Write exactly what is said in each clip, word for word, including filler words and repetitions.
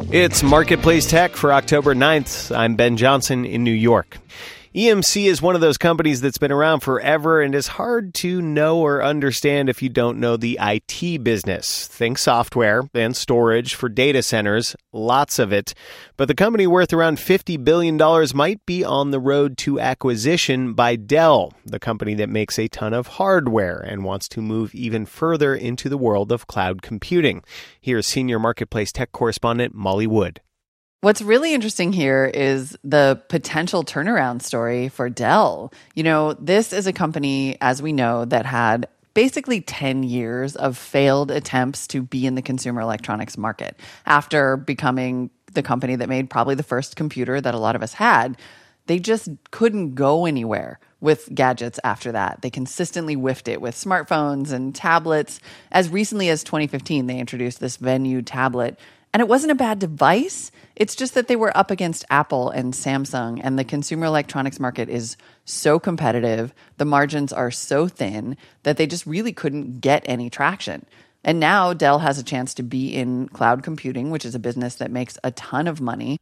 It's Marketplace Tech for October ninth. I'm Ben Johnson in New York. E M C is one of those companies that's been around forever and is hard to know or understand if you don't know the I T business. Think software and storage for data centers, lots of it. But the company worth around fifty billion dollars might be on the road to acquisition by Dell, the company that makes a ton of hardware and wants to move even further into the world of cloud computing. Here's Senior Marketplace Tech correspondent Molly Wood. What's really interesting here is the potential turnaround story for Dell. You know, this is a company, as we know, that had basically ten years of failed attempts to be in the consumer electronics market. After becoming the company that made probably the first computer that a lot of us had, they just couldn't go anywhere with gadgets after that. They consistently whiffed it with smartphones and tablets. As recently as twenty fifteen, they introduced this Venue tablet. And it wasn't a bad device. It's just that they were up against Apple and Samsung, and the consumer electronics market is so competitive, the margins are so thin that they just really couldn't get any traction. And now Dell has a chance to be in cloud computing, which is a business that makes a ton of money.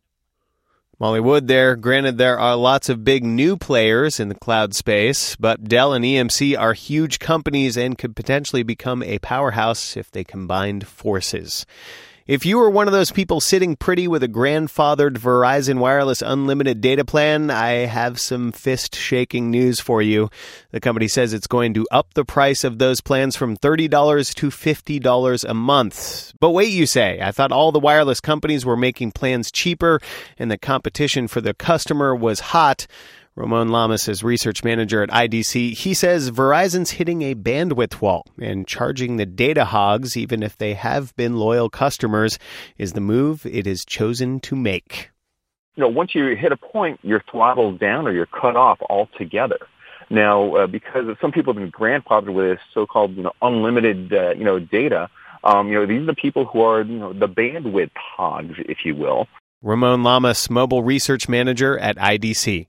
Molly Wood there. Granted, there are lots of big new players in the cloud space, but Dell and E M C are huge companies and could potentially become a powerhouse if they combined forces. If you were one of those people sitting pretty with a grandfathered Verizon Wireless Unlimited data plan, I have some fist-shaking news for you. The company says it's going to up the price of those plans from thirty dollars to fifty dollars a month. But wait, you say, I thought all the wireless companies were making plans cheaper and the competition for the customer was hot. Ramon Lamas is research manager at I D C. He says Verizon's hitting a bandwidth wall, and charging the data hogs, even if they have been loyal customers, is the move it has chosen to make. You know, once you hit a point, you're throttled down or you're cut off altogether. Now, uh, because some people have been grandfathered with this so-called, you know, unlimited, uh, you know, data, um, you know, these are the people who are, you know, the bandwidth hogs, if you will. Ramon Lamas, mobile research manager at I D C.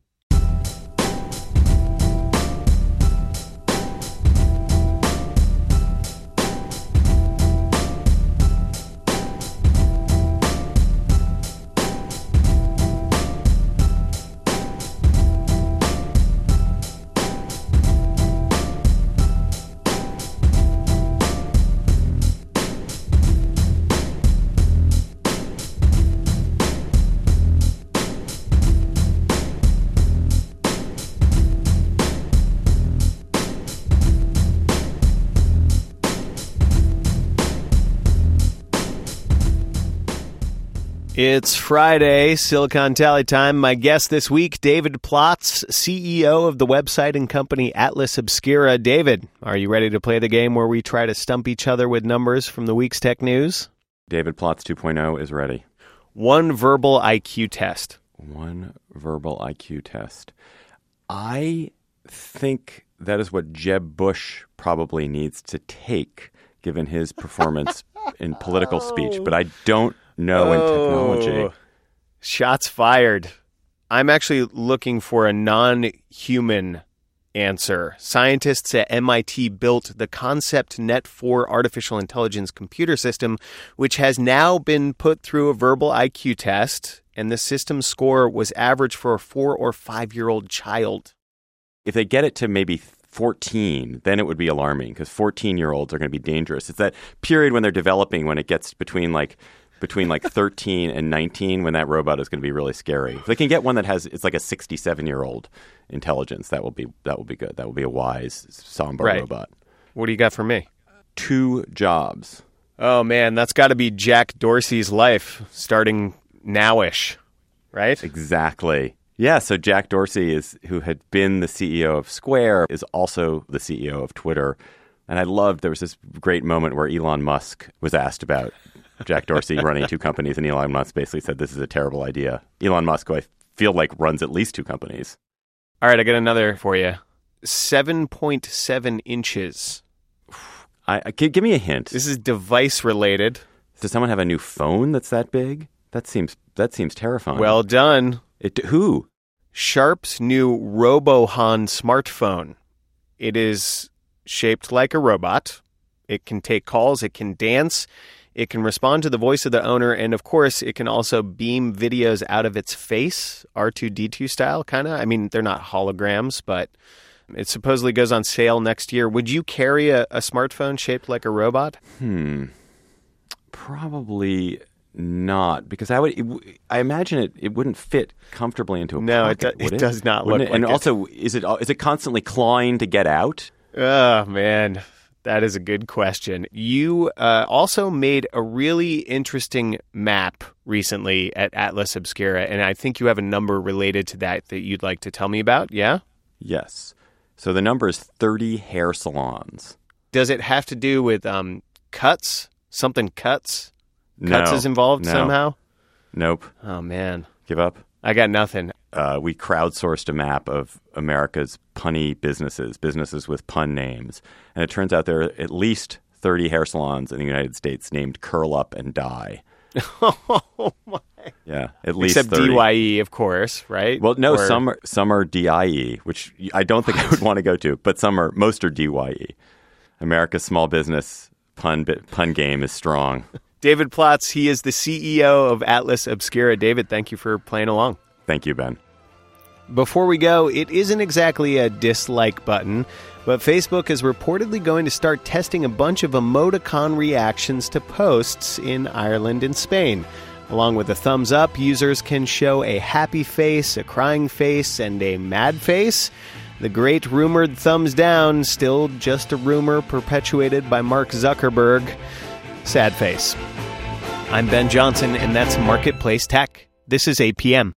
It's Friday, Silicon Tally time. My guest this week, David Plotz, C E O of the website and company Atlas Obscura. David, are you ready to play the game where we try to stump each other with numbers from the week's tech news? David Plotz two point oh is ready. One verbal I Q test. One verbal I Q test. I think that is what Jeb Bush probably needs to take, given his performance in political speech, but I don't know in technology. Shots fired. I'm actually looking for a non-human answer. Scientists at M I T built the ConceptNet four artificial intelligence computer system, which has now been put through a verbal I Q test, and the system score was average for a four or five-year-old child. If they get it to maybe fourteen, then it would be alarming, because fourteen-year-olds are going to be dangerous. It's that period when they're developing, when it gets between like between like thirteen and nineteen, when that robot is going to be really scary. If they can get one that has, it's like a sixty-seven-year-old intelligence, that will be that will be good. That will be a wise, somber right. robot. What do you got for me? Two jobs. Oh, man, that's got to be Jack Dorsey's life, starting nowish, right? Exactly. Yeah, so Jack Dorsey, is who had been the C E O of Square, is also the C E O of Twitter. And I loved, there was this great moment where Elon Musk was asked about Jack Dorsey running two companies, and Elon Musk basically said, this is a terrible idea. Elon Musk, who I feel like runs at least two companies. All right, I got another for you. seven point seven inches. I, I give me a hint. This is device related. Does someone have a new phone that's that big? That seems that seems terrifying. Well done. It, who? Sharp's new RoboHon smartphone. It is shaped like a robot. It can take calls. It can dance. It can respond to the voice of the owner, and of course, it can also beam videos out of its face, R two D two style, kind of. I mean, they're not holograms, but it supposedly goes on sale next year. Would you carry a, a smartphone shaped like a robot? Hmm. Probably not, because I would. It, I imagine it. It wouldn't fit comfortably into a no, pocket. No, it, it, it does not Wouldn't look it? like And it. also, is it is it constantly clawing to get out? Oh man. That is a good question. You uh, also made a really interesting map recently at Atlas Obscura, and I think you have a number related to that that you'd like to tell me about, yeah? Yes. So the number is thirty hair salons. Does it have to do with um, cuts? Something cuts? No. Cuts is involved no. somehow? Nope. Oh, man. Give up? I got nothing. Uh, we crowdsourced a map of America's punny businesses, businesses with pun names. And it turns out there are at least thirty hair salons in the United States named Curl Up and Die. Oh, my. Yeah, at least Except thirty. D Y E, of course, right? Well, no, Or... some are, some are D I E, which I don't think I would want to go to, but some are, most are D Y E. America's small business pun pun game is strong. David Plotz, he is the C E O of Atlas Obscura. David, thank you for playing along. Thank you, Ben. Before we go, it isn't exactly a dislike button, but Facebook is reportedly going to start testing a bunch of emoticon reactions to posts in Ireland and Spain. Along with a thumbs up, users can show a happy face, a crying face, and a mad face. The great rumored thumbs down, still just a rumor perpetuated by Mark Zuckerberg. Sad face. I'm Ben Johnson, and that's Marketplace Tech. This is A P M.